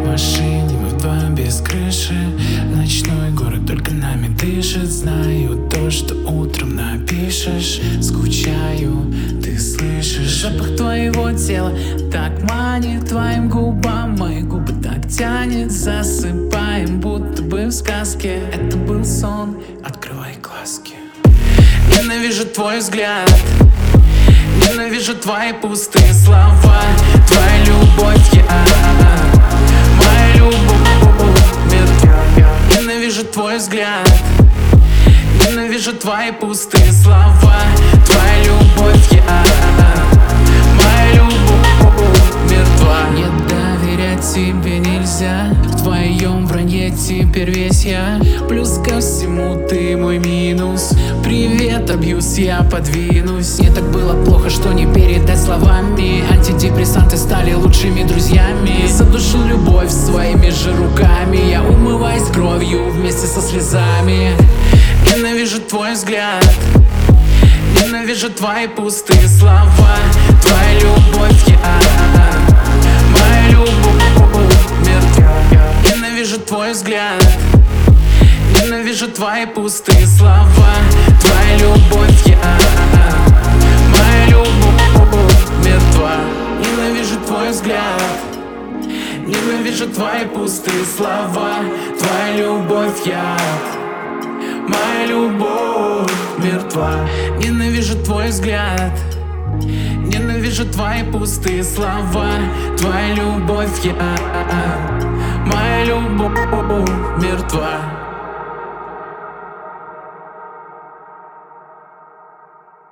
В машине мы вдвоем без крыши. Ночной город только нами дышит. Знаю то, что утром напишешь. Скучаю, ты слышишь. Запах твоего тела так манит твоим губам. Мои губы так тянет. Засыпаем, будто бы в сказке. Это был сон, открывай глазки. Ненавижу твой взгляд, ненавижу твои пустые слова. Твоя любовь, моя любовь мертва. Ненавижу твой взгляд, ненавижу твои пустые слова. Твоя любовь, моя любовь мертва. Не доверять тебе нельзя, в твоем вранье теперь весь я. Плюс ко всему ты мой минус. Привет, абьюз, я подвинусь. Мне так было плохо, что не передать словами. Антидепрессанты стали лучшими друзьями. Задушил любовь своими же руками. Я умываюсь кровью вместе со слезами. Ненавижу твой взгляд, ненавижу твои пустые слова. Твоя любовь, моя любовь мертва. Ненавижу твой взгляд, ненавижу твои пустые слова. Твоя любовь, моя любовь мертва. Ненавижу твой взгляд, ненавижу твои пустые слова. Твоя любовь, моя любовь мертва. Ненавижу твой взгляд, ненавижу твои пустые слова. Твоя любовь, моя любовь мертва.